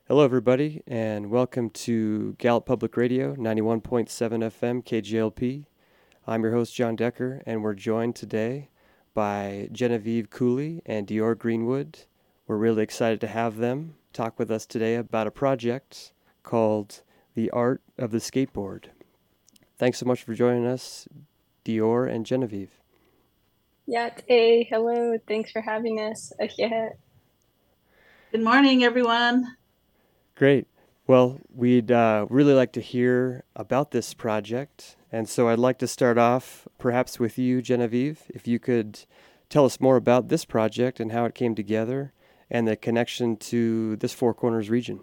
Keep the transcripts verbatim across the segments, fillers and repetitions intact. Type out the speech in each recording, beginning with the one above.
Hello, everybody, and welcome to Gallup Public Radio, ninety-one point seven F M, K G L P. I'm your host, John Decker, and we're joined today by Genevieve Cooley and Dior Greenwood. We're really excited to have them talk with us today about a project called The Art of the Skateboard. Thanks so much for joining us, Dior and Genevieve. Yeah, hey, hello. Thanks for having us. Uh, yeah. Good morning, everyone. Great. Well, we'd uh, really like to hear about this project. And so I'd like to start off perhaps with you, Genevieve, if you could tell us more about this project and how it came together and the connection to this Four Corners region.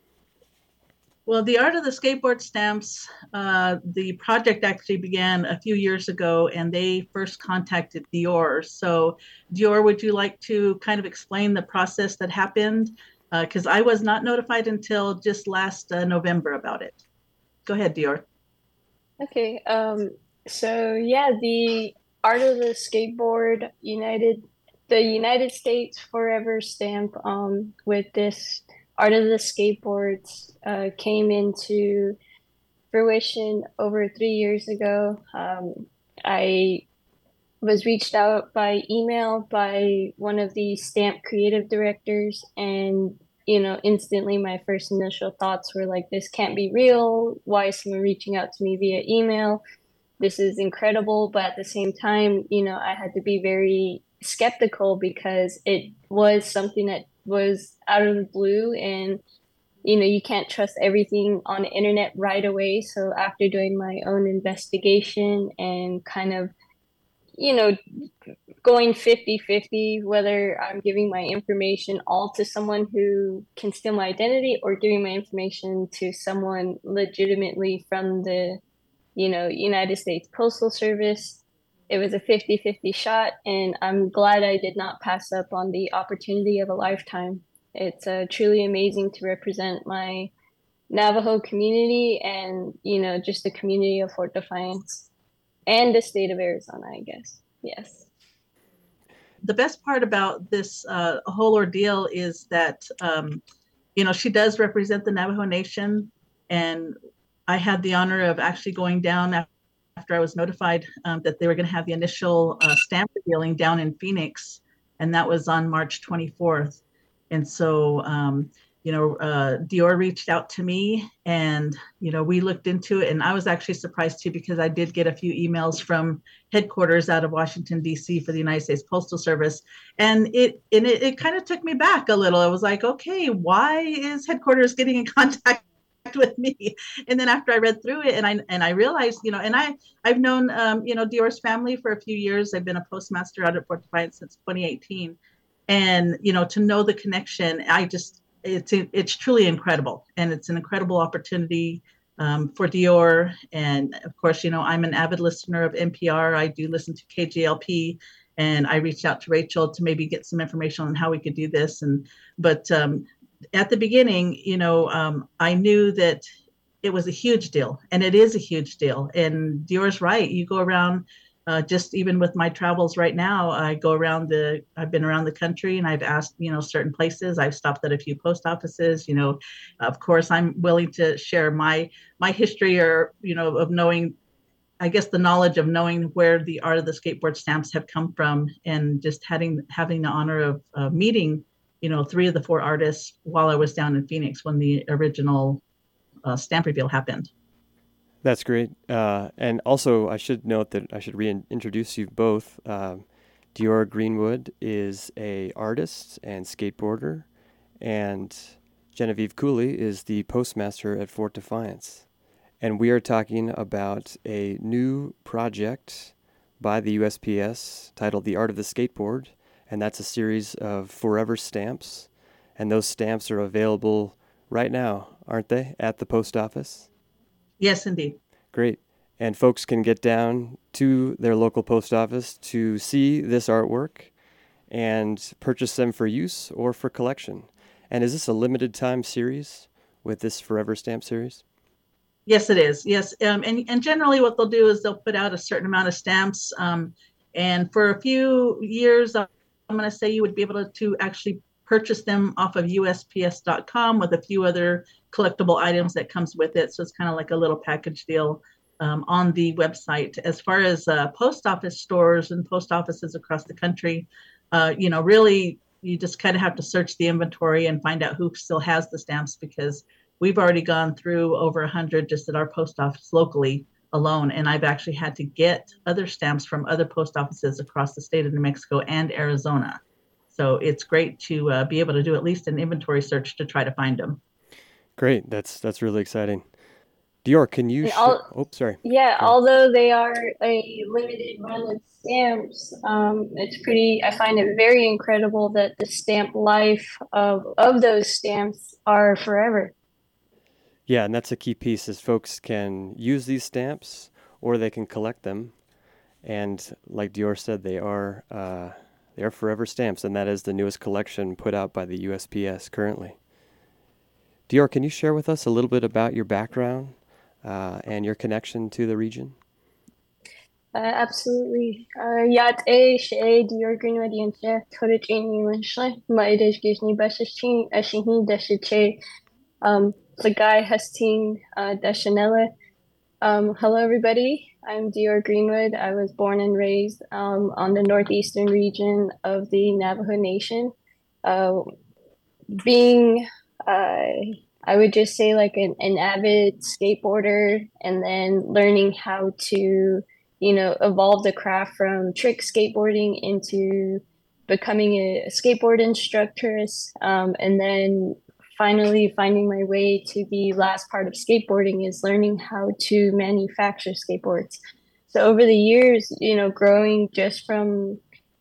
Well, the Art of the Skateboard Stamps, uh, the project actually began a few years ago, and they first contacted Dior. So, Dior, would you like to kind of explain the process that happened? Because uh, I was not notified until just last uh, November about it. Go ahead, Dior. Okay. Um, so yeah, the Art of the Skateboard United, the United States Forever stamp, um, with this Art of the Skateboards, uh, came into fruition over three years ago. Um, I was reached out by email by one of the stamp creative directors, and you know instantly my first initial thoughts were like, this can't be real. Why is someone reaching out to me via email? This is incredible. But at the same time, you know I had to be very skeptical because it was something that was out of the blue, and you know you can't trust everything on the internet right away. So after doing my own investigation and kind of you know going fifty-fifty, whether I'm giving my information all to someone who can steal my identity or giving my information to someone legitimately from the, you know, United States Postal Service. It was a fifty-fifty shot, and I'm glad I did not pass up on the opportunity of a lifetime. It's uh, truly amazing to represent my Navajo community and, you know, just the community of Fort Defiance and the state of Arizona, I guess. Yes. The best part about this uh, whole ordeal is that, um, you know, she does represent the Navajo Nation. And I had the honor of actually going down after I was notified um, that they were going to have the initial uh, stamp revealing down in Phoenix. And that was on March twenty-fourth. And so, um, you know, uh, Dior reached out to me and, you know, we looked into it. And I was actually surprised too, because I did get a few emails from headquarters out of Washington, D C for the United States Postal Service. And it, and it, it kind of took me back a little. I was like, okay, why is headquarters getting in contact with me? And then after I read through it and I and I realized, you know, and I I've known um, you know, Dior's family for a few years. I've been a postmaster out at Fort Defiance since twenty eighteen. And, you know, to know the connection, I just it's it's truly incredible. And it's an incredible opportunity um, for Dior. And of course, you know, I'm an avid listener of N P R. I do listen to K G L P. And I reached out to Rachel to maybe get some information on how we could do this. And but um, at the beginning, you know, um, I knew that it was a huge deal, and it is a huge deal. And Dior's right. You go around, uh, just even with my travels right now, I go around the, I've been around the country and I've asked, you know, certain places. I've stopped at a few post offices. You know, of course, I'm willing to share my my history, or you know, of knowing, I guess, the knowledge of knowing where the Art of the Skateboard stamps have come from, and just having having the honor of uh, meeting, you know, three of the four artists while I was down in Phoenix when the original uh, stamp reveal happened. That's great. Uh, and also, I should note that I should reintroduce you both. Um, Dior Greenwood is a artist and skateboarder, and Genevieve Cooley is the postmaster at Fort Defiance. And we are talking about a new project by the U S P S titled The Art of the Skateboard, and that's a series of forever stamps. And those stamps are available right now, aren't they, at the post office? Yes, indeed. Great. And folks can get down to their local post office to see this artwork and purchase them for use or for collection. And is this a limited time series with this Forever Stamp series? Yes, it is. Yes. Um, and, and generally what they'll do is they'll put out a certain amount of stamps. Um, and for a few years, I'm going to say you would be able to, to actually purchase them off of U S P S dot com with a few other collectible items that comes with it. So it's kind of like a little package deal um, on the website. As far as uh, post office stores and post offices across the country, uh, you know, really, you just kind of have to search the inventory and find out who still has the stamps, because we've already gone through over one hundred just at our post office locally alone. And I've actually had to get other stamps from other post offices across the state of New Mexico and Arizona. So it's great to uh, be able to do at least an inventory search to try to find them. Great. That's that's really exciting. Dior, can you? And Sh- all, oh, sorry. yeah, Go. although they are a limited run of stamps, um, it's pretty, I find it very incredible that the stamp life of, of those stamps are forever. Yeah, and that's a key piece is folks can use these stamps or they can collect them. And like Dior said, they are uh, they are forever stamps, and that is the newest collection put out by the U S P S currently. Dior, can you share with us a little bit about your background uh, and your connection to the region? Uh, absolutely. Uh, Yat A, Shea, Dior Greenwood, Yensha, Torich Amy Winshley, Maidej Gizni Bashashin, Ashihin, Dashache, um, the guy Hastine, uh, Dashanella. Um, hello, everybody. I'm Dior Greenwood. I was born and raised um, on the northeastern region of the Navajo Nation. Uh, being, uh, I would just say, like an, an avid skateboarder, and then learning how to, you know, evolve the craft from trick skateboarding into becoming a, a skateboard instructress, um, and then finally finding my way to the last part of skateboarding is learning how to manufacture skateboards. So over the years, you know, growing just from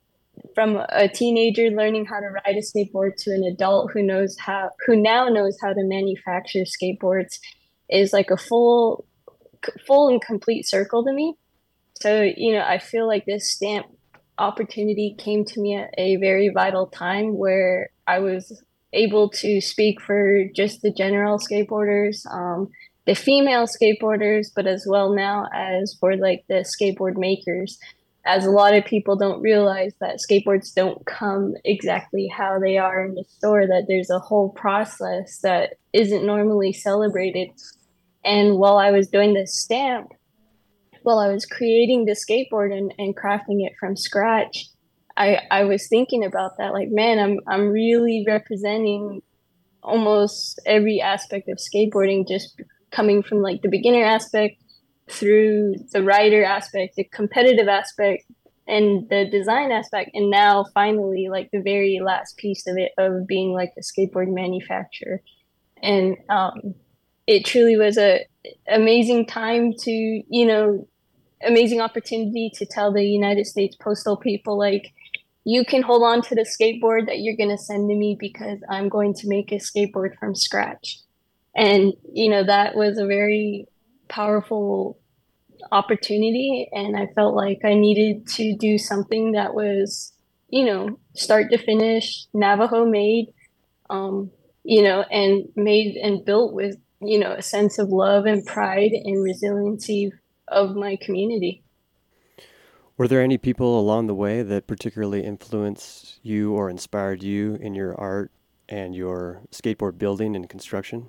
from a teenager learning how to ride a skateboard to an adult who knows how who now knows how to manufacture skateboards is like a full full and complete circle to me. So, you know, I feel like this stamp opportunity came to me at a very vital time where I was able to speak for just the general skateboarders, um, the female skateboarders, but as well now as for like the skateboard makers, as a lot of people don't realize that skateboards don't come exactly how they are in the store, that there's a whole process that isn't normally celebrated. And while I was doing this stamp, while I was creating the skateboard and, and crafting it from scratch, I, I was thinking about that, like, man, I'm I'm really representing almost every aspect of skateboarding, just coming from like the beginner aspect through the rider aspect, the competitive aspect, and the design aspect, and now finally like the very last piece of it of being like a skateboard manufacturer. And um, it truly was a amazing time to, you know, amazing opportunity to tell the United States Postal people, like, you can hold on to the skateboard that you're going to send to me because I'm going to make a skateboard from scratch. And, you know, that was a very powerful opportunity. And I felt like I needed to do something that was, you know, start to finish, Navajo made, um, you know, and made and built with, you know, a sense of love and pride and resiliency of my community. Were there any people along the way that particularly influenced you or inspired you in your art and your skateboard building and construction?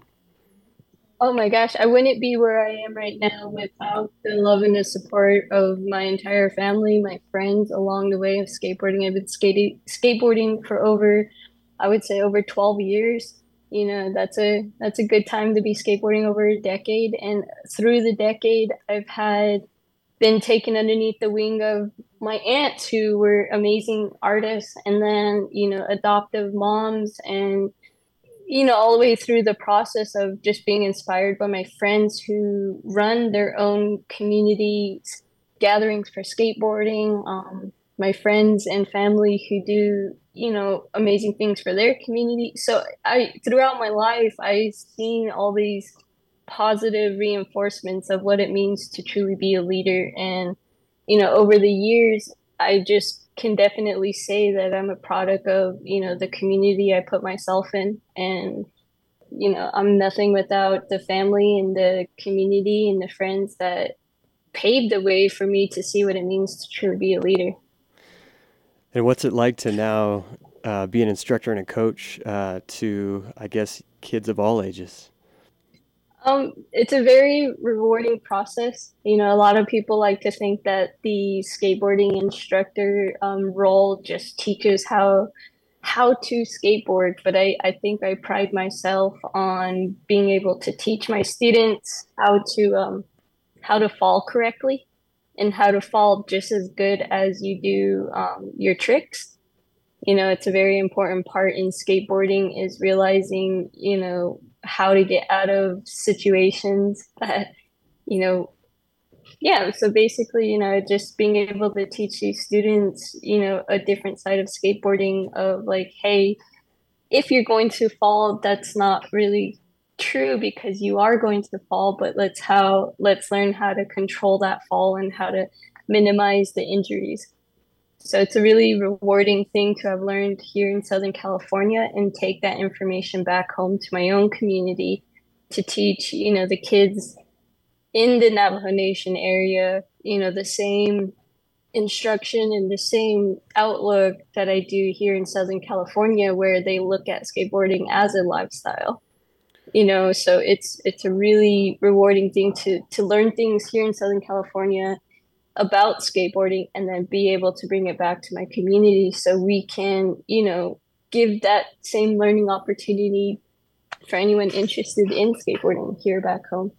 Oh my gosh, I wouldn't be where I am right now without the love and the support of my entire family, my friends along the way of skateboarding. I've been skating skateboarding for over, I would say over twelve years. You know, that's a that's a good time to be skateboarding, over a decade. And through the decade, I've had been taken underneath the wing of my aunts who were amazing artists, and then, you know, adoptive moms, and, you know, all the way through the process of just being inspired by my friends who run their own community gatherings for skateboarding, um, my friends and family who do, you know, amazing things for their community. So I, throughout my life, I've seen all these positive reinforcements of what it means to truly be a leader. And, you know, over the years, I just can definitely say that I'm a product of, you know, the community I put myself in. And, you know, I'm nothing without the family and the community and the friends that paved the way for me to see what it means to truly be a leader. And what's it like to now uh, be an instructor and a coach uh, to, I guess, kids of all ages? Um, it's a very rewarding process. You know, a lot of people like to think that the skateboarding instructor um, role just teaches how how to skateboard, but I, I think I pride myself on being able to teach my students how to um, how to fall correctly and how to fall just as good as you do um, your tricks. You know, it's a very important part in skateboarding is realizing, you know, how to get out of situations that, you know, yeah. So basically, you know, just being able to teach these students, you know, a different side of skateboarding of like, hey, if you're going to fall, that's not really true because you are going to fall, but let's how let's learn how to control that fall and how to minimize the injuries. So it's a really rewarding thing to have learned here in Southern California and take that information back home to my own community to teach, you know, the kids in the Navajo Nation area, you know, the same instruction and the same outlook that I do here in Southern California, where they look at skateboarding as a lifestyle. You know, so it's it's a really rewarding thing to to learn things here in Southern California about skateboarding and then be able to bring it back to my community so we can, you know, give that same learning opportunity for anyone interested in skateboarding here back home.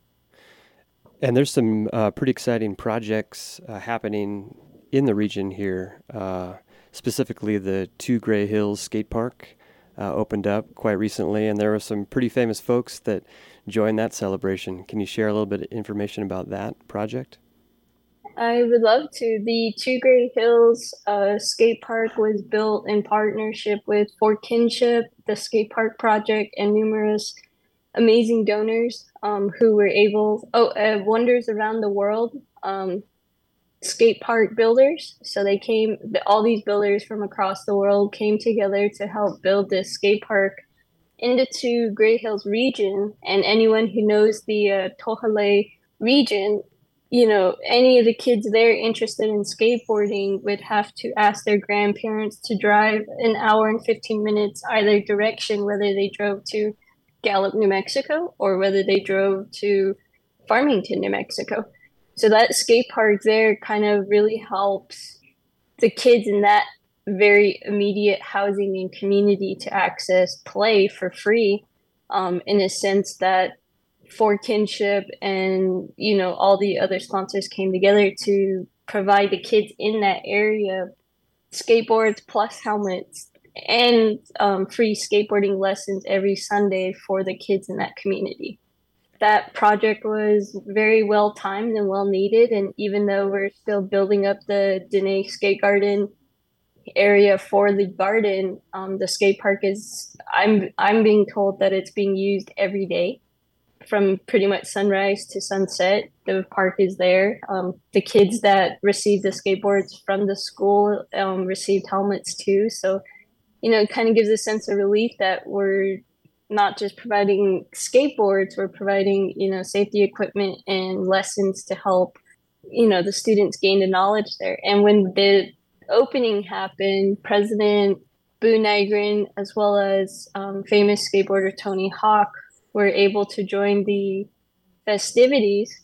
And there's some uh, pretty exciting projects uh, happening in the region here. Uh, specifically, the Two Gray Hills Skate Park uh, opened up quite recently, and there were some pretty famous folks that joined that celebration. Can you share a little bit of information about that project? I would love to. The Two Gray Hills uh, Skate Park was built in partnership with Fort Kinship, the Skate Park Project, and numerous amazing donors um, who were able, oh, uh, Wonders Around the World um, skate park builders. So they came, all these builders from across the world came together to help build this skate park in the Two Gray Hills region. And anyone who knows the uh, Tohale region, you know, any of the kids there interested in skateboarding would have to ask their grandparents to drive an hour and fifteen minutes either direction, whether they drove to Gallup, New Mexico, or whether they drove to Farmington, New Mexico. So that skate park there kind of really helps the kids in that very immediate housing and community to access play for free, um, in a sense that Fort Kinship and, you know, all the other sponsors came together to provide the kids in that area skateboards plus helmets and um, free skateboarding lessons every Sunday for the kids in that community. That project was very well timed and well needed. And even though we're still building up the Dene Skate Garden area for the garden, um, the skate park is, I'm, I'm being told that it's being used every day from pretty much sunrise to sunset. The park is there. Um, the kids that received the skateboards from the school um, received helmets too. So, you know, it kind of gives a sense of relief that we're not just providing skateboards, we're providing, you know, safety equipment and lessons to help, you know, the students gain the knowledge there. And when the opening happened, President Boo Nygren, as well as um, famous skateboarder Tony Hawk, were able to join the festivities.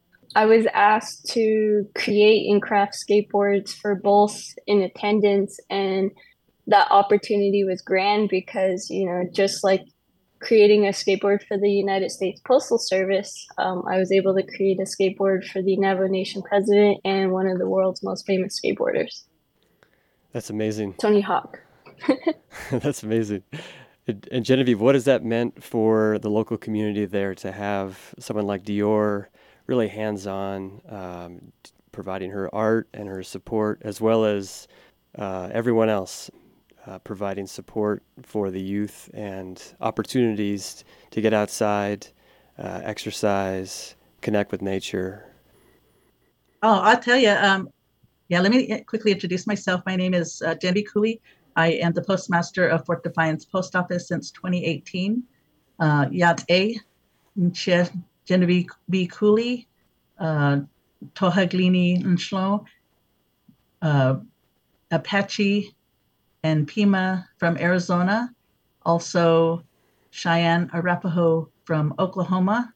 I was asked to create and craft skateboards for both in attendance, and that opportunity was grand because, you know, just like creating a skateboard for the United States Postal Service, um, I was able to create a skateboard for the Navajo Nation president and one of the world's most famous skateboarders. That's amazing. Tony Hawk. That's amazing. And Genevieve, what has that meant for the local community there to have someone like Dior really hands-on, um, providing her art and her support, as well as uh, everyone else uh, providing support for the youth and opportunities to get outside, uh, exercise, connect with nature? Oh, I'll tell you. Um, yeah, let me quickly introduce myself. My name is uh, Genevieve Cooley. I am the postmaster of Fort Defiance Post Office since twenty eighteen. Uh, Yat A, Nche Genevieve B. Cooley, uh, Tohaglini Nshlo, uh, Apache, and Pima from Arizona, also Cheyenne Arapaho from Oklahoma,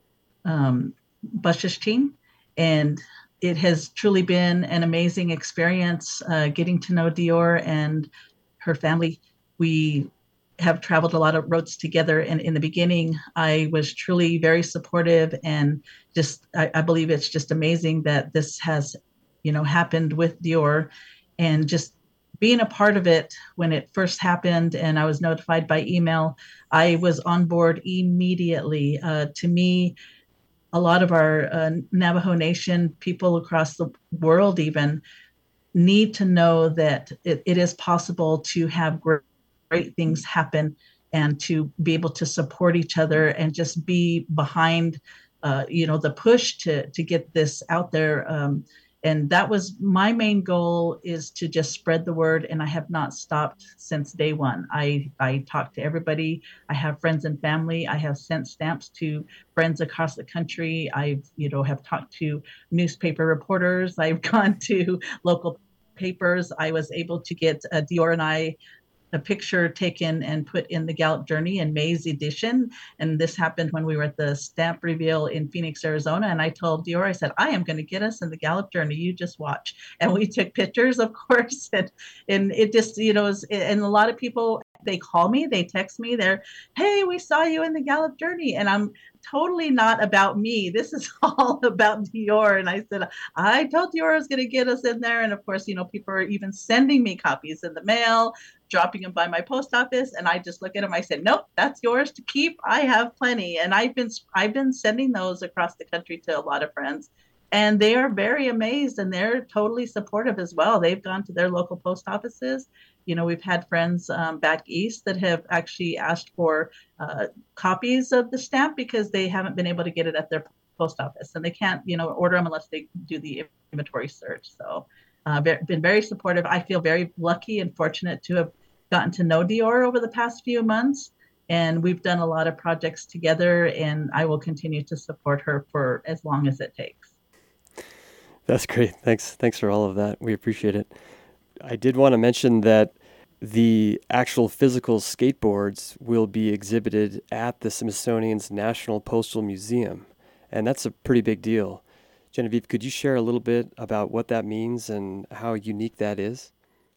um, Bashishtin, and it has truly been an amazing experience uh, getting to know Dior and her family. We have traveled a lot of roads together, and in the beginning, I was truly very supportive, and just I, I believe it's just amazing that this has, you know, happened with Dior, and just being a part of it when it first happened, and I was notified by email, I was on board immediately. Uh, to me, a lot of our uh, Navajo Nation people across the world even need to know that it, it is possible to have great, great things happen and to be able to support each other and just be behind, uh, you know, the push to to get this out there. Um, and that was my main goal, is to just spread the word. And I have not stopped since day one. I, I talk to everybody. I have friends and family. I have sent stamps to friends across the country. I've, you know, have talked to newspaper reporters. I've gone to local papers. I was able to get uh, Dior and I a picture taken and put in the Gallup Journey in May's edition. And this happened when we were at the stamp reveal in Phoenix, Arizona. And I told Dior, I said, I am going to get us in the Gallup Journey. You just watch. And we took pictures, of course. And, and it just, you know, was, and a lot of people, they call me, they text me, they're, hey, we saw you in the Gallup Journey. And I'm totally not about me. This is all about Dior. And I said, I told Dior I was going to get us in there. And of course, you know, people are even sending me copies in the mail, dropping them by my post office. And I just look at them. I said, nope, that's yours to keep. I have plenty. And I've been, I've been sending those across the country to a lot of friends. And they are very amazed, and they're totally supportive as well. They've gone to their local post offices. You know, we've had friends um, back east that have actually asked for uh, copies of the stamp because they haven't been able to get it at their post office, and they can't, you know, order them unless they do the inventory search. So, uh, been very supportive. I feel very lucky and fortunate to have gotten to know Dior over the past few months, and we've done a lot of projects together. And I will continue to support her for as long as it takes. That's great. Thanks. Thanks for all of that. We appreciate it. I did want to mention that the actual physical skateboards will be exhibited at the Smithsonian's National Postal Museum, and that's a pretty big deal. Genevieve, could you share a little bit about what that means and how unique that is?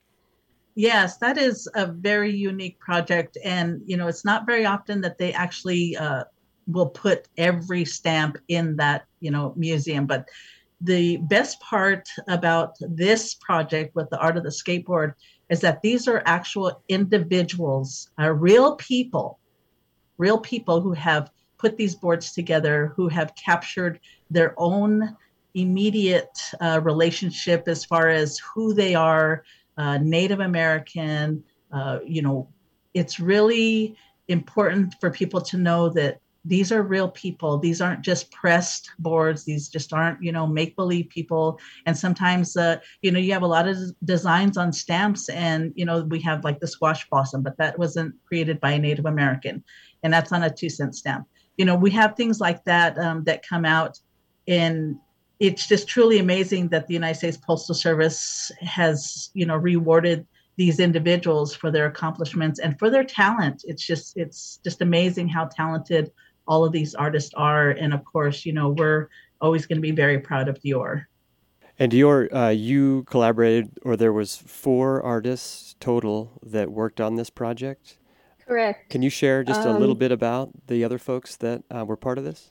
Yes, that is a very unique project. And, you know, it's not very often that they actually uh, will put every stamp in that, you know, museum. But the best part about this project with the Art of the Skateboard is that these are actual individuals, uh, real people, real people who have put these boards together, who have captured their own immediate uh, relationship as far as who they are, uh, Native American. Uh, you know, it's really important for people to know that these are real people. These aren't just pressed boards. These just aren't, you know, make-believe people. And sometimes, uh, you know, you have a lot of designs on stamps, and, you know, we have like the squash blossom, but that wasn't created by a Native American, and that's on a two cent stamp. You know, we have things like that um, that come out, and it's just truly amazing that the United States Postal Service has, you know, rewarded these individuals for their accomplishments and for their talent. It's just, it's just amazing how talented all of these artists are. And of course, you know, we're always going to be very proud of Dior. And Dior, uh, you collaborated, or there was four artists total that worked on this project? Correct. Can you share just Um, a little bit about the other folks that uh, were part of this?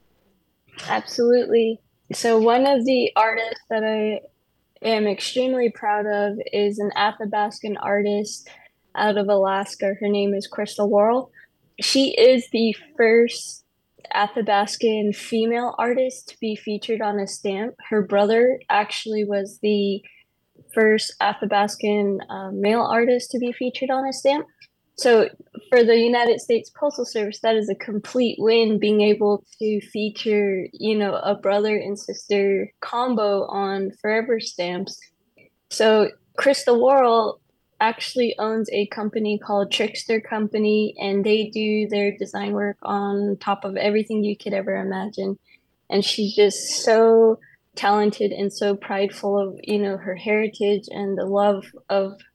Absolutely. So one of the artists that I am extremely proud of is an Athabascan artist out of Alaska. Her name is Crystal Worrell. She is the first Athabascan female artist to be featured on a stamp. Her brother actually was the first Athabascan uh, male artist to be featured on a stamp. So for the United States Postal Service, that is a complete win, being able to feature, you know, a brother and sister combo on forever stamps. So Crystal Worrell actually owns a company called Trickster Company, and they do their design work on top of everything you could ever imagine. And she's just so talented and so prideful of, you know, her heritage and the love of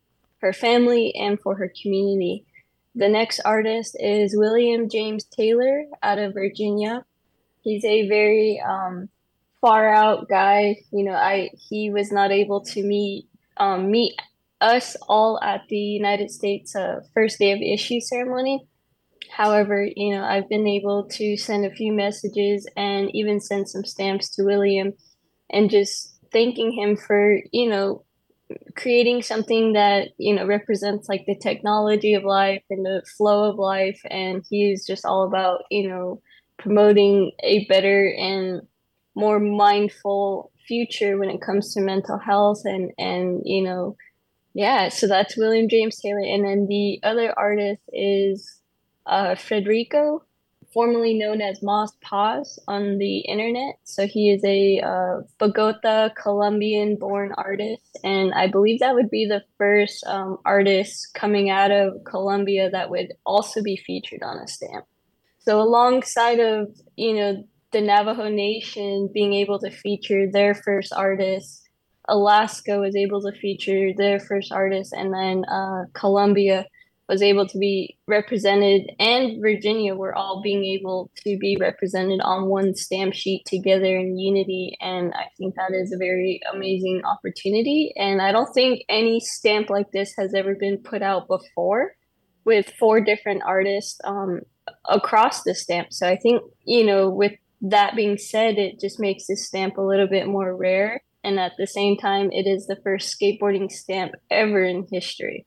her family and for her community. The next artist is William James Taylor out of Virginia. He's a very um, far out guy. You know, I he was not able to meet um, meet us all at the United States uh, first day of issue ceremony. However, you know, I've been able to send a few messages and even send some stamps to William and just thanking him for, you know, creating something that, you know, represents like the technology of life and the flow of life. And he's just all about, you know, promoting a better and more mindful future when it comes to mental health and, and, you know, yeah, so that's William James Taylor. And then the other artist is uh, Federico, formerly known as Moss Paz on the internet. So he is a uh, Bogota, Colombian-born artist, and I believe that would be the first um, artist coming out of Colombia that would also be featured on a stamp. So alongside of, you know, the Navajo Nation being able to feature their first artist, Alaska was able to feature their first artist, and then uh, Colombia was able to be represented, and Virginia were all being able to be represented on one stamp sheet together in unity. And I think that is a very amazing opportunity. And I don't think any stamp like this has ever been put out before with four different artists um, across the stamp. So I think, you know, with that being said, it just makes this stamp a little bit more rare. And at the same time, it is the first skateboarding stamp ever in history.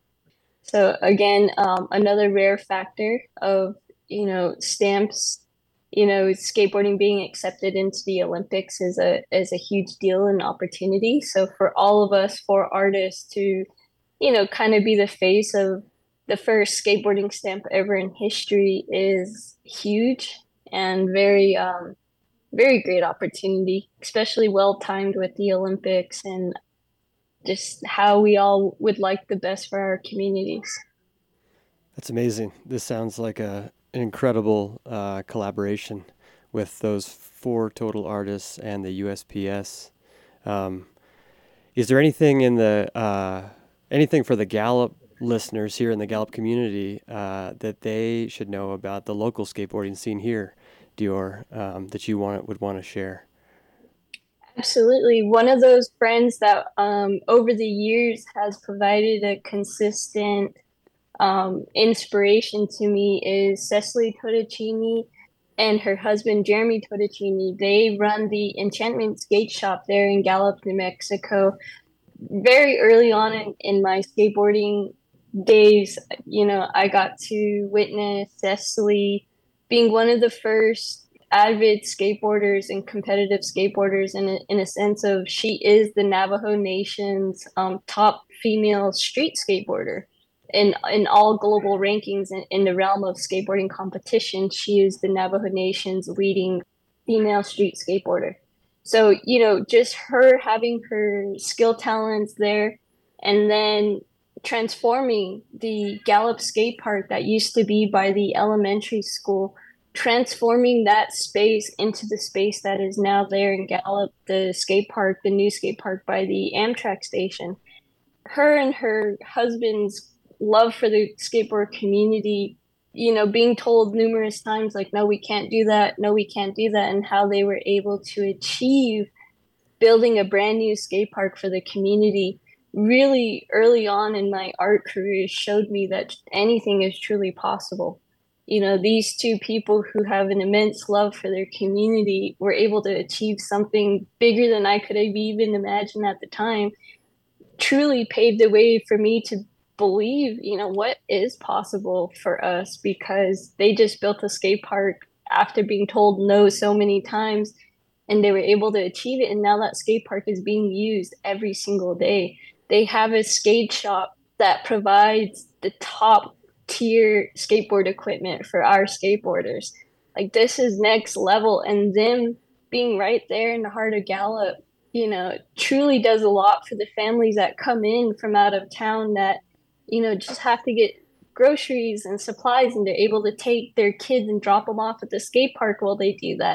So again, um, another rare factor of, you know, stamps, you know, skateboarding being accepted into the Olympics is a is a huge deal and opportunity. So for all of us, for artists to, you know, kind of be the face of the first skateboarding stamp ever in history is huge and very, um, very great opportunity, especially well timed with the Olympics and just how we all would like the best for our communities. That's amazing. This sounds like a an incredible uh, collaboration with those four total artists and the U S P S. Um, is there anything in the uh, anything for the Gallup listeners here in the Gallup community uh, that they should know about the local skateboarding scene here, Dior, um, that you want would want to share? Absolutely. One of those friends that um, over the years has provided a consistent um, inspiration to me is Cecily Tottocini and her husband, Jeremy Tottocini. They run the Enchantment Skate Shop there in Gallup, New Mexico. Very early on in, in my skateboarding days, you know, I got to witness Cecily being one of the first avid skateboarders and competitive skateboarders in a, in a sense of she is the Navajo Nation's um, top female street skateboarder. In, in all global rankings in, in the realm of skateboarding competition, she is the Navajo Nation's leading female street skateboarder. So, you know, just her having her skill talents there and then transforming the Gallup skate park that used to be by the elementary school, transforming that space into the space that is now there in Gallup, the skate park, the new skate park by the Amtrak station. Her and her husband's love for the skateboard community, you know, being told numerous times, like, no, we can't do that. No, we can't do that. And how they were able to achieve building a brand new skate park for the community really early on in my art career showed me that anything is truly possible. You know, these two people who have an immense love for their community were able to achieve something bigger than I could have even imagined at the time, truly paved the way for me to believe, you know, what is possible for us, because they just built a skate park after being told no so many times, and they were able to achieve it. And now that skate park is being used every single day. They have a skate shop that provides the top tier skateboard equipment for our skateboarders. Like, this is next level. And them being right there in the heart of Gallup, you know, truly does a lot for the families that come in from out of town that, you know, just have to get groceries and supplies, and they're able to take their kids and drop them off at the skate park while they do that.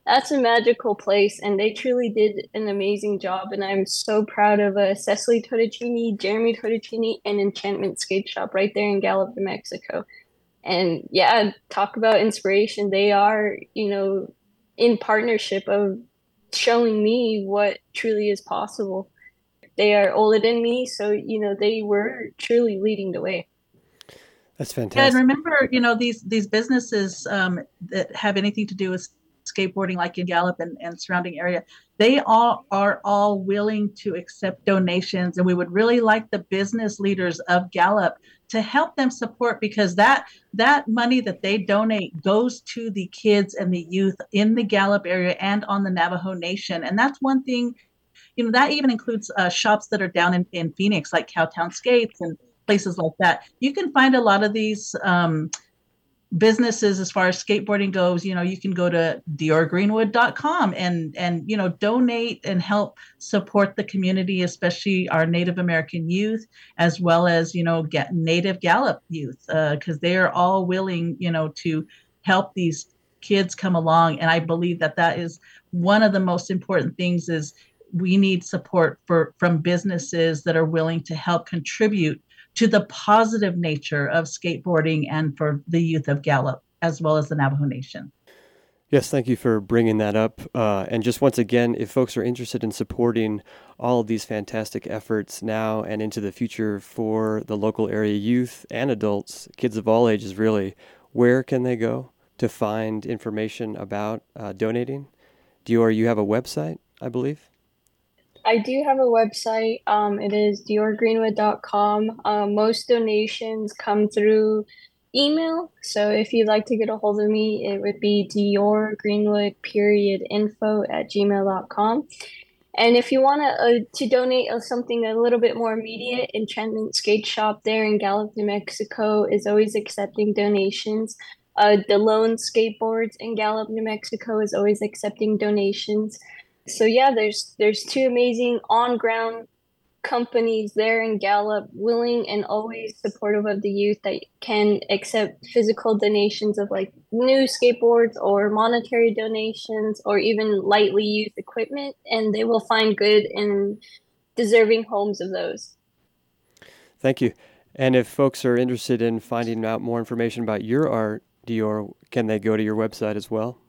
That's a magical place, and they truly did an amazing job. And I'm so proud of uh, Cecily Torricini, Jeremy Torricini, and Enchantment Skate Shop right there in Gallup, New Mexico. And yeah, talk about inspiration. They are, you know, in partnership of showing me what truly is possible. They are older than me, so you know they were truly leading the way. That's Yeah, and fantastic. remember, you know, these these businesses um, that have anything to do with skateboarding, like in Gallup and, and surrounding area, they all are all willing to accept donations, and we would really like the business leaders of Gallup to help them support, because that that money that they donate goes to the kids and the youth in the Gallup area and on the Navajo Nation, and that's one thing. You know, that even includes uh, shops that are down in, in Phoenix, like Cowtown Skates and places like that. You can find a lot of these um, businesses as far as skateboarding goes. You know, you can go to dior greenwood dot com and and you know, donate and help support the community, especially our Native American youth, as well as, you know, get Native Gallup youth, because uh, they are all willing, you know, to help these kids come along. And I believe that that is one of the most important things, is we need support for from businesses that are willing to help contribute to the positive nature of skateboarding and for the youth of Gallup, as well as the Navajo Nation. Yes, thank you for bringing that up. Uh, and just once again, if folks are interested in supporting all of these fantastic efforts now and into the future for the local area youth and adults, kids of all ages really, where can they go to find information about uh, donating? Dior, you have a website, I believe? I do have a website. Um, it is dior greenwood dot com. Uh, most donations come through email. So if you'd like to get a hold of me, it would be diorgreenwood period info at gmail dot com. And if you want to uh, to donate uh, something a little bit more immediate, Enchantment Skate Shop there in Gallup, New Mexico is always accepting donations. Uh, DeLone Skateboards in Gallup, New Mexico is always accepting donations. So yeah, there's there's two amazing on-ground companies there in Gallup, willing and always supportive of the youth, that can accept physical donations of like new skateboards or monetary donations or even lightly used equipment, and they will find good in deserving homes of those. Thank you. And if folks are interested in finding out more information about your art, Dior, can they go to your website as well?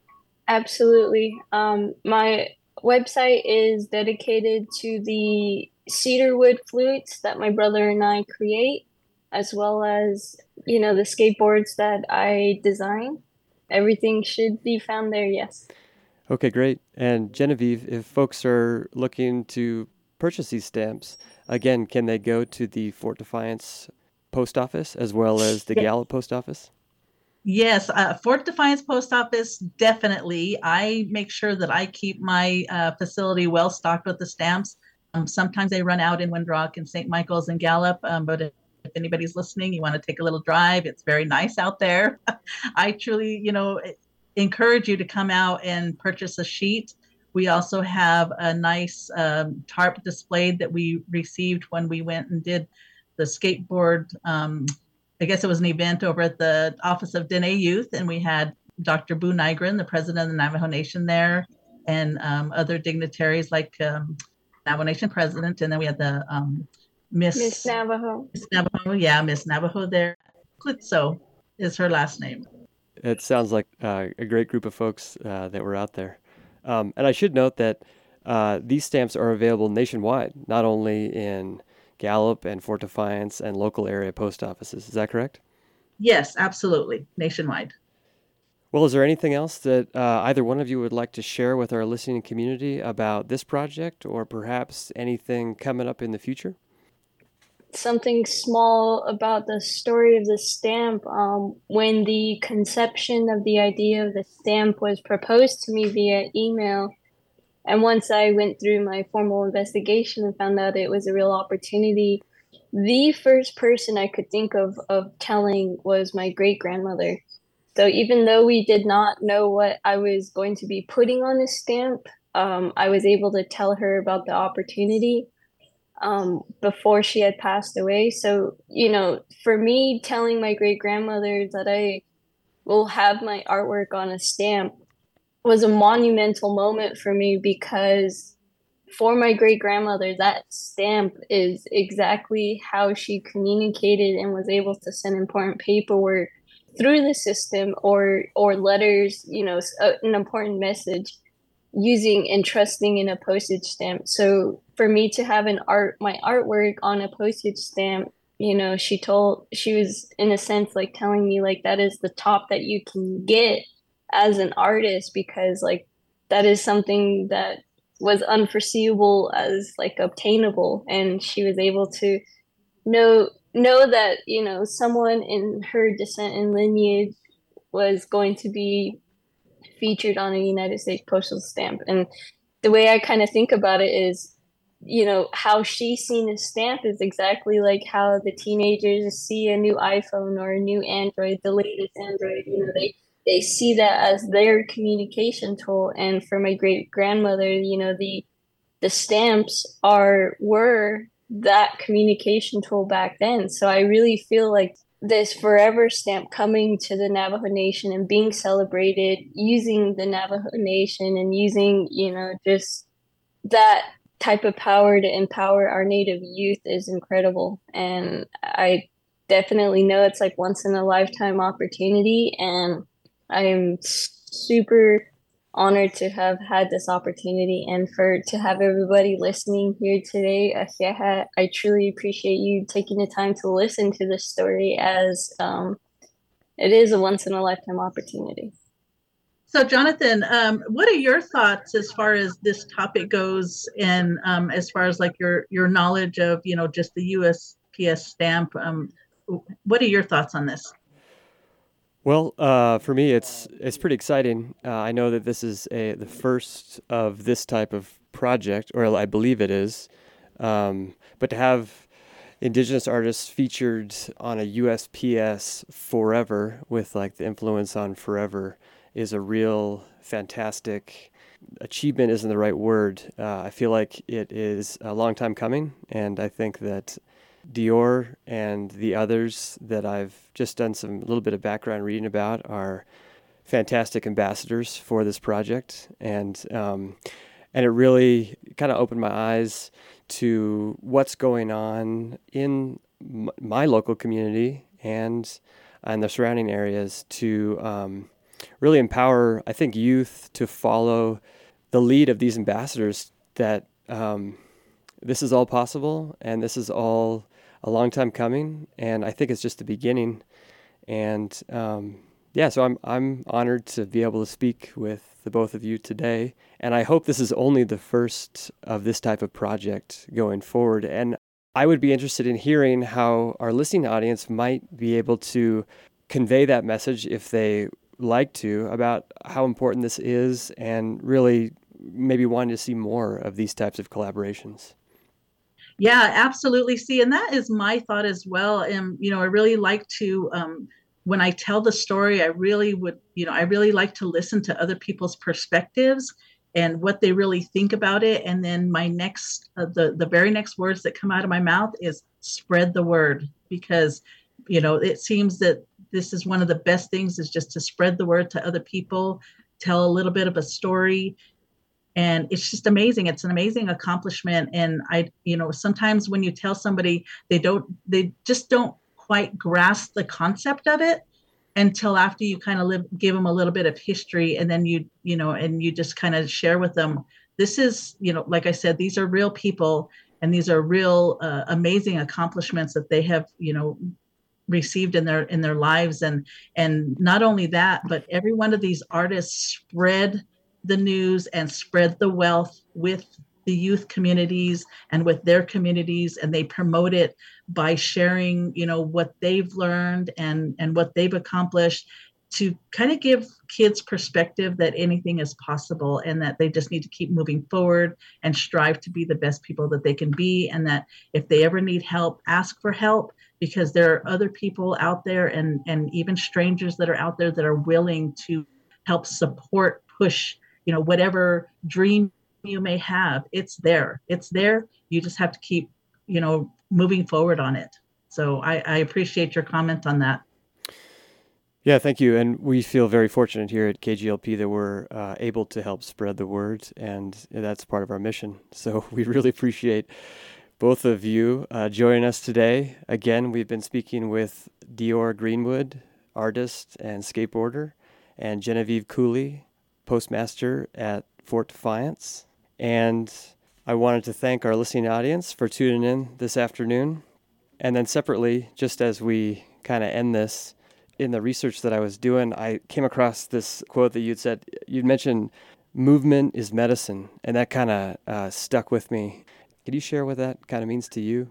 Absolutely. Um, my website is dedicated to the cedarwood flutes that my brother and I create, as well as, you know, the skateboards that I design. Everything should be found there, yes. Okay, great. And Genevieve, if folks are looking to purchase these stamps, again, can they go to the Fort Defiance post office as well as the Yeah. Gallup post office? Yes, uh, Fort Defiance Post Office, definitely. I make sure that I keep my uh, facility well stocked with the stamps. Um, sometimes they run out in Windrock and Saint Michael's and Gallup, um, but if, if anybody's listening, you want to take a little drive, it's very nice out there. I truly, you know, encourage you to come out and purchase a sheet. We also have a nice um, tarp displayed that we received when we went and did the skateboard um, I guess it was an event over at the Office of Dene Youth, and we had Doctor Boo Nygren, the president of the Navajo Nation there, and um, other dignitaries like um, Navajo Nation president, and then we had the um, Miss Miss Navajo. Miss Navajo, yeah, Miss Navajo there. Klitzo is her last name. It sounds like uh, a great group of folks uh, that were out there. Um, and I should note that uh, these stamps are available nationwide, not only in Gallup and Fort Defiance and local area post offices. Is that correct? Yes, absolutely. Nationwide. Well, is there anything else that uh, either one of you would like to share with our listening community about this project, or perhaps anything coming up in the future? Something small about the story of the stamp. Um, when the conception of the idea of the stamp was proposed to me via email, and once I went through my formal investigation and found out it was a real opportunity, the first person I could think of of telling was my great grandmother. So even though we did not know what I was going to be putting on this stamp, um, I was able to tell her about the opportunity um, before she had passed away. So, you know, for me, telling my great grandmother that I will have my artwork on a stamp was a monumental moment for me because for my great grandmother, that stamp is exactly how she communicated and was able to send important paperwork through the system or or letters, you know, an important message using and trusting in a postage stamp. So for me to have an art my artwork on a postage stamp, you know, she told she was in a sense like telling me like that is the top that you can get as an artist because like that is something that was unforeseeable as like obtainable, and she was able to know know that, you know, someone in her descent and lineage was going to be featured on a United States postal stamp. And the way I kind of think about it is, you know, how she's seen a stamp is exactly like how the teenagers see a new iPhone or a new Android, the latest Android. You know, they they see that as their communication tool. And for my great grandmother, you know, the the stamps are were that communication tool back then. So I really feel like this forever stamp coming to the Navajo Nation and being celebrated using the Navajo Nation and using, you know, just that type of power to empower our Native youth is incredible. And I definitely know it's like once in a lifetime opportunity. And I am super honored to have had this opportunity and for to have everybody listening here today. Asiaha, I truly appreciate you taking the time to listen to this story as um, it is a once in a lifetime opportunity. So Jonathan, um, what are your thoughts as far as this topic goes, and um, as far as like your your knowledge of, you know, just the U S P S stamp? Um, what are your thoughts on this? Well, uh, for me, it's it's pretty exciting. Uh, I know that this is a the first of this type of project, or I believe it is. Um, but to have Indigenous artists featured on a U S P S forever, with like the influence on forever, is a real fantastic achievement. Isn't the right word. Uh, I feel like it is a long time coming, and I think that Dior and the others that I've just done some little bit of background reading about are fantastic ambassadors for this project, and um, and it really kind of opened my eyes to what's going on in m- my local community and and the surrounding areas to um, really empower, I think, youth to follow the lead of these ambassadors. That um, this is all possible, and this is all a long time coming, and I think it's just the beginning. And um, yeah, so I'm I'm honored to be able to speak with the both of you today, and I hope this is only the first of this type of project going forward. And I would be interested in hearing how our listening audience might be able to convey that message, if they like to, about how important this is, and really maybe wanting to see more of these types of collaborations. Yeah, absolutely. See, and that is my thought as well. And, you know, I really like to, um, when I tell the story, I really would, you know, I really like to listen to other people's perspectives and what they really think about it. And then my next, uh, the, the very next words that come out of my mouth is spread the word, because, you know, it seems that this is one of the best things, is just to spread the word to other people, tell a little bit of a story. And it's just amazing. It's an amazing accomplishment. And I, you know, sometimes when you tell somebody, they don't, they just don't quite grasp the concept of it until after you kind of live, give them a little bit of history. And then you, you know, and you just kind of share with them, this is, you know, like I said, these are real people, and these are real uh, amazing accomplishments that they have, you know, received in their, in their lives. And, and not only that, but every one of these artists spread the news and spread the wealth with the youth communities and with their communities, and they promote it by sharing, you know, what they've learned and and what they've accomplished, to kind of give kids perspective that anything is possible, and that they just need to keep moving forward and strive to be the best people that they can be, and that if they ever need help, ask for help, because there are other people out there, and and even strangers that are out there that are willing to help support, push, you know, whatever dream you may have. It's there. It's there. You just have to keep, you know, moving forward on it. So I, I appreciate your comment on that. Yeah, thank you. And we feel very fortunate here at K G L P that we're uh, able to help spread the word, and that's part of our mission. So we really appreciate both of you uh, joining us today. Again, we've been speaking with Dior Greenwood, artist and skateboarder, and Genevieve Cooley, postmaster at Fort Defiance. And I wanted to thank our listening audience for tuning in this afternoon. And then separately, just as we kind of end this, in the research that I was doing, I came across this quote that you'd said. You'd mentioned movement is medicine, and that kind of uh, stuck with me. Could you share what that kind of means to you?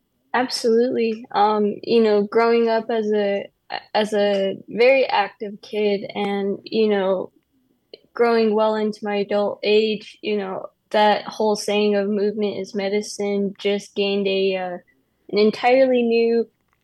Absolutely. Um, you know, growing up as a as a very active kid, and you know, growing well into my adult age, you know, that whole saying of movement is medicine just gained a uh, an entirely new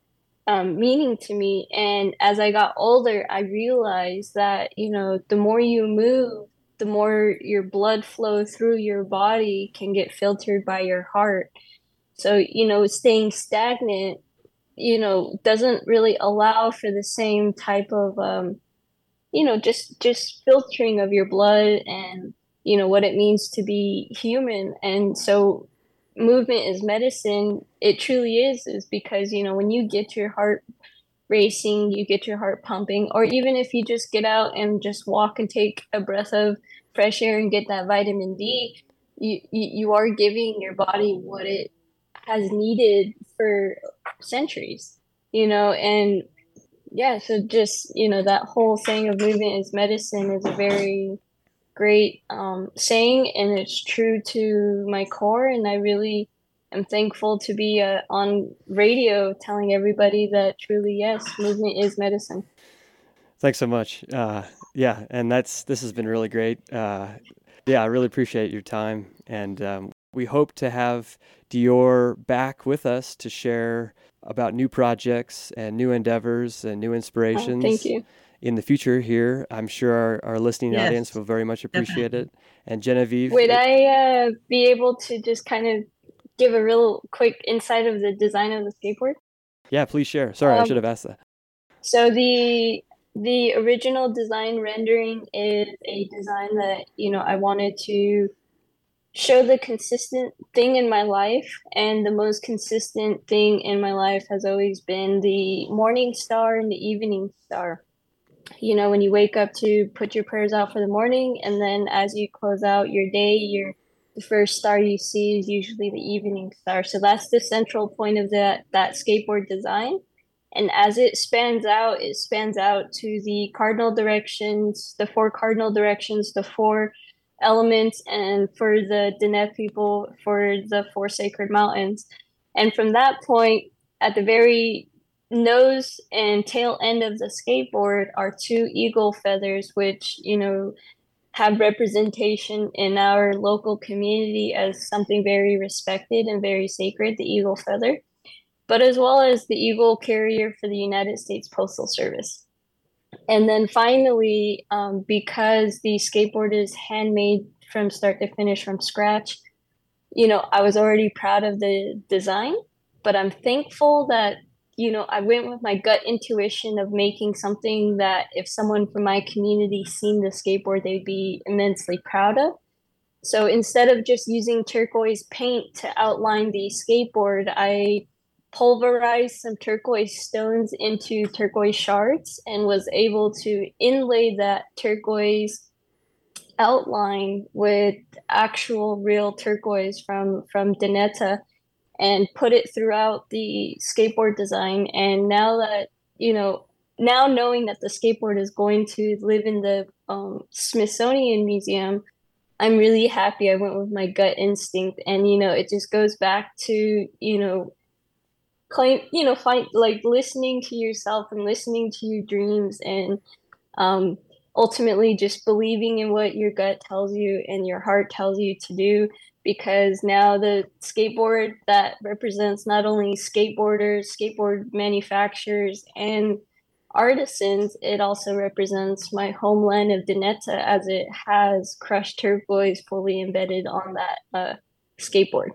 um, meaning to me. And as I got older, I realized that, you know, the more you move, the more your blood flow through your body can get filtered by your heart. So, you know, staying stagnant, you know, doesn't really allow for the same type of, um, you know, just just filtering of your blood and, you know, what it means to be human. And so movement is medicine. It truly is, is because, you know, when you get your heart racing, you get your heart pumping, or even if you just get out and just walk and take a breath of fresh air and get that vitamin D, you, you, you are giving your body what it has needed for centuries, you know, and yeah, so just, you know, that whole saying of movement is medicine is a very great um, saying, and it's true to my core. And I really am thankful to be uh, on radio telling everybody that truly, yes, movement is medicine. Thanks so much. Uh, yeah, and that's this has been really great. Uh, yeah, I really appreciate your time, and um, we hope to have Dior back with us to share about new projects and new endeavors and new inspirations. Oh, thank you. In the future here. I'm sure our, our listening Yes, audience will very much appreciate definitely. it. And Genevieve, Would it, I uh, be able to just kind of give a real quick insight of the design of the skateboard? Yeah, please share. Sorry, um, I should have asked that. So the the original design rendering is a design that, you know, I wanted to show the consistent thing in my life, and the most consistent thing in my life has always been the morning star and the evening star. You know, when you wake up to put your prayers out for the morning, and then as you close out your day, your the first star you see is usually the evening star. So that's the central point of that that skateboard design. And as it spans out, it spans out to the cardinal directions, the four cardinal directions, the four elements, and for the Diné people, for the four sacred mountains. And from that point, at the very nose and tail end of the skateboard are two eagle feathers, which, you know, have representation in our local community as something very respected and very sacred, the eagle feather, but as well as the eagle carrier for the United States Postal Service. And then finally, um, because the skateboard is handmade from start to finish from scratch, you know, I was already proud of the design, but I'm thankful that, you know, I went with my gut intuition of making something that if someone from my community seen the skateboard, they'd be immensely proud of. So instead of just using turquoise paint to outline the skateboard, I pulverized some turquoise stones into turquoise shards and was able to inlay that turquoise outline with actual real turquoise from from Danetta and put it throughout the skateboard design. And now that, you know, now knowing that the skateboard is going to live in the um, Smithsonian Museum, I'm really happy I went with my gut instinct. And, you know, it just goes back to, you know, claim, you know, find like listening to yourself and listening to your dreams, and um, ultimately just believing in what your gut tells you and your heart tells you to do. Because now the skateboard that represents not only skateboarders, skateboard manufacturers, and artisans, it also represents my homeland of Danetta, as it has crushed turquoise fully embedded on that uh, skateboard.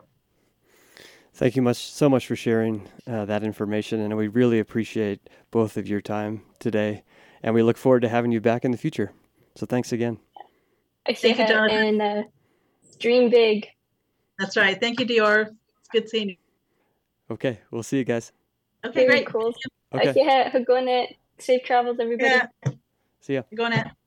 Thank you much so much for sharing uh, that information, and we really appreciate both of your time today. and we look forward to having you back in the future. So thanks again. Thank you, Jonathan. And uh, dream big. That's right. Thank you, Dior. It's good seeing you. Okay, we'll see you guys. Okay, Very great. cool. Okay. Okay, go net. Safe travels, everybody. Yeah. See ya. Go net.